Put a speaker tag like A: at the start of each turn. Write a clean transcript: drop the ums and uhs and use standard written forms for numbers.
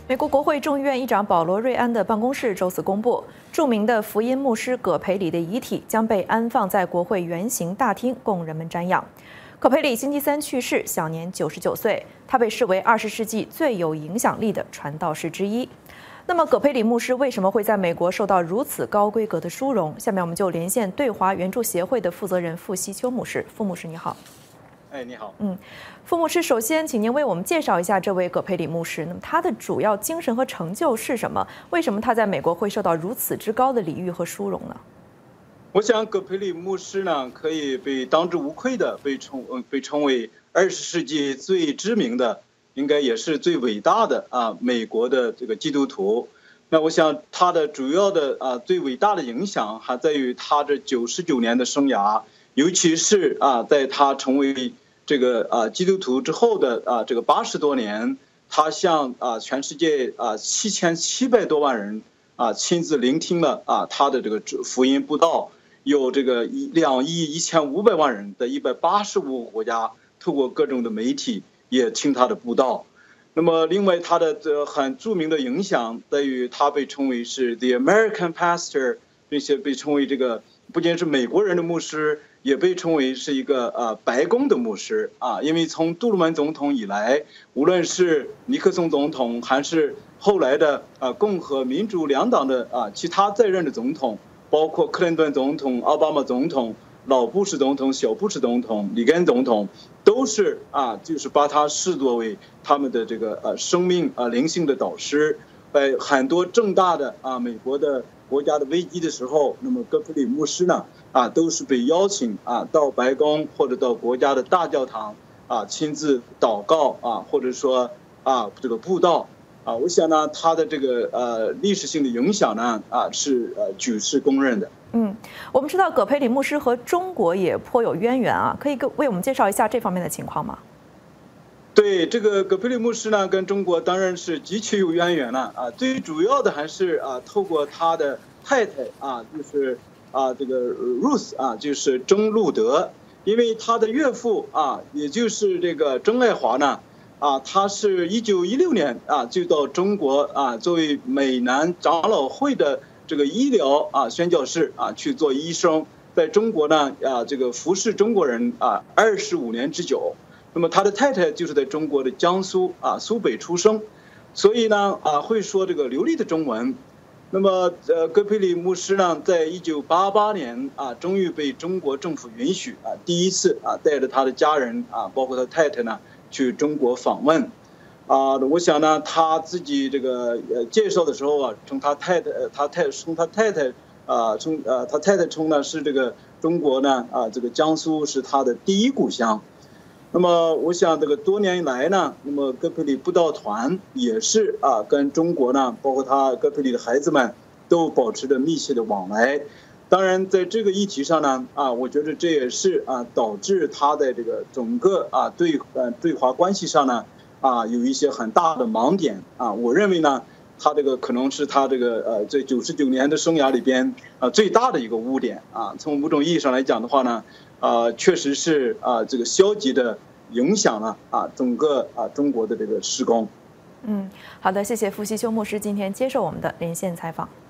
A: 美国国会众议院议长保罗·瑞安的办公室周四公布，著名的福音牧师葛培理的遗体将被安放在国会圆形大厅，供人们瞻仰。葛培理星期三去世，享年99岁。他被视为20世纪最有影响力的传道士之一。那么，葛培理牧师为什么会在美国受到如此高规格的殊荣？下面我们就连线对华援助协会的负责人傅希秋牧师。傅牧师，你好。
B: 你好。
A: 傅牧师，首先请您为我们介绍一下这位葛培理牧师。那么他的主要精神和成就是什么？为什么他在美国会受到如此之高的礼遇和殊荣呢？
B: 我想葛培理牧师呢，可以被当之无愧的被称为20世纪最知名的，应该也是最伟大的美国的这个基督徒。那我想他的主要的最伟大的影响还在于他这99年的生涯，尤其是在他成为这个基督徒之后的这个80多年，他向全世界7700多万人亲自聆听了他的这个福音布道，有这个2亿1500万人在185个国家透过各种的媒体也听他的布道。那么另外他的很著名的影响在于他被称为是 The American Pastor， 并且被称为这个不仅是美国人的牧师，也被称为是一个白宫的牧师因为从杜鲁门总统以来，无论是尼克松总统还是后来的共和民主两党的其他在任的总统，包括克林顿总统、奥巴马总统、老布什总统、小布什总统、里根总统，都是就是把他视作为他们的这个生命灵性的导师。在很多重大的美国的国家的危机的时候，那么葛培理牧师呢都是被邀请到白宫或者到国家的大教堂亲自祷告或者说这个布道我想呢他的这个历史性的影响呢是举世公认的。
A: 我们知道葛培理牧师和中国也颇有渊源可以为我们介绍一下这方面的情况吗？
B: 对，这个葛培理牧师呢跟中国当然是极其有渊源了最主要的还是透过他的太太就是这个 Ruth 就是曾路德，因为他的岳父也就是这个曾爱华呢他是1916年就到中国作为美南长老会的这个医疗宣教士去做医生，在中国呢这个服侍中国人25年之久。那么他的太太就是在中国的江苏苏北出生，所以呢会说这个流利的中文。那么葛培理牧师呢在1988年终于被中国政府允许第一次带着他的家人包括他太太呢去中国访问我想呢他自己这个介绍的时候从他太太称呢是这个中国呢这个江苏是他的第一故乡。那么我想这个多年以来呢，那么葛培理布道团也是跟中国呢包括他葛培理的孩子们都保持着密切的往来。当然在这个议题上呢我觉得这也是导致他在这个整个对华关系上呢有一些很大的盲点我认为呢他这个可能是他这个这99年的生涯里边最大的一个污点从某种意义上来讲的话呢确实是这个消极的影响了整个中国的这个施工。
A: 好的，谢谢傅希秋牧师今天接受我们的连线采访。